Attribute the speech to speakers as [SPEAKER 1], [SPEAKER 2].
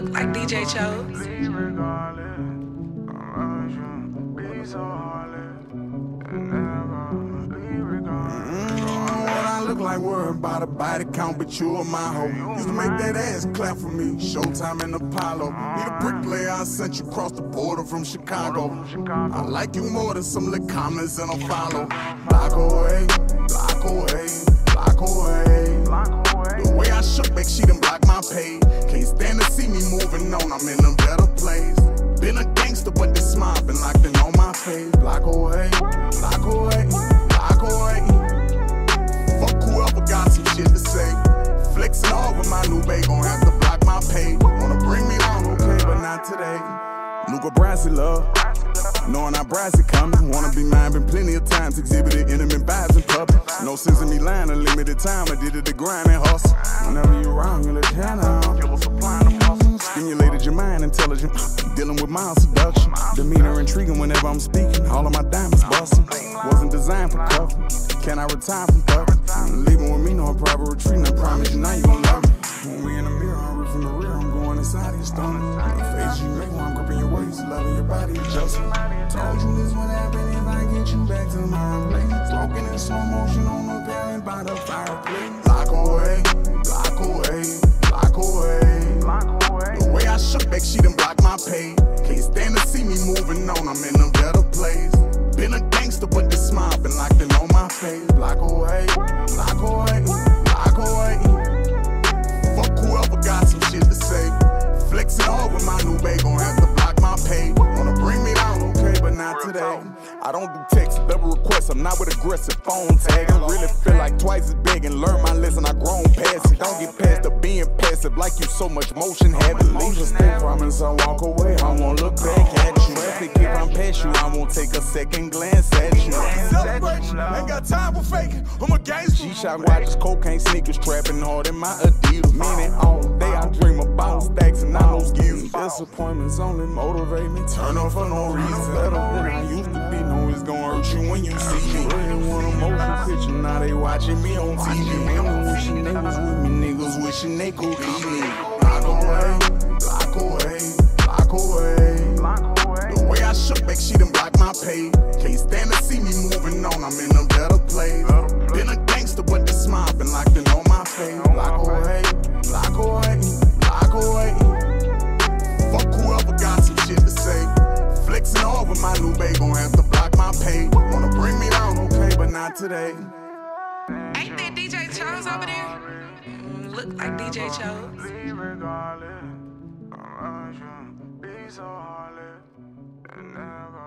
[SPEAKER 1] Look like DJ Chose.
[SPEAKER 2] What I look like worried about a body count, but you are my hoe. Used to make that ass clap for me. Showtime in Apollo. Need a bricklayer, I sent you across the border from Chicago. I like you more than some little comments and a follow. Block away, block away, block away. The way I shook back, she done blocked my page. Can't stand to see me moving on, I'm in a better place. Been a gangster, but this smile been locked in on my face. Block away, block away, block away. Fuck whoever got some shit to say. Flexing off with my new babe, gon' have to block my page. Wanna bring me on, okay, but not today. Luca Brasi love, knowing how Brasi coming. Wanna be mine, been plenty of times exhibited intimate vibes in public. No sense in me lying, a limited time, I did it to grind and hustle. Whenever you wrong, you look down. Stimulated your mind, intelligent, dealing with mild seduction. Demeanor intriguing whenever I'm speaking, all of my diamonds busting. Wasn't designed for cover, can I retire from thugging? Leaving with me, no private retreat, I promise you now you gon' love me. When we in the mirror, I'm ripping the rear, I'm going inside of your stomach. Your face, you know I'm gripping your waist, loving your body adjustment. Told you this would happen if I get you back to my place. Smoking in slow motion on the parent by the fireplace. Block away, block away, block away. The way I shook back, she done blocked my page. Can't stand to see me moving on, I'm in a better place. Been a gangster, but this smile been locked in on my face. Block away, block away, block away. Fuck whoever got some shit to say. Flexing off with my new babe, gon' have to block my page. Wanna bring me down, okay, but not today. I don't do text, double requests, I'm not with aggressive phone tagging. Really feel like twice as big and learn my lesson, I grown past it. Don't get past the being passive, like you so much motion habit. Leave a stay, promise I walk away, I won't look back at you. If I'm past you, I won't take a second glance at you. Celebration, ain't got time for faking, I'm a gangster. G-Shock watches, cocaine sneakers, trapping hard in my Adidas. Meaning all day I dream about stacks and I know skills. Disappointments only motivate me, turn up for no reason. Better than I used to be, know it's gon' hurt you when you see me. Really want a motion picture, now they watching me on TV. Niggas wishing they was with me, niggas wishing they could be me. Block away, block away, block away. The way I shook back, she done blocked my page. Can't stand to see me moving on, I'm in a better place. Been a gangster, but this smile been locked in on my face. Block away, block away, block away. Fuck whoever got some shit to say. Flexing off with my new babe, gon' have to block my page. Wanna bring me down, okay, but not today.
[SPEAKER 1] Ain't that DJ Chose over there? Look like DJ Chose.
[SPEAKER 2] Be so heartless and never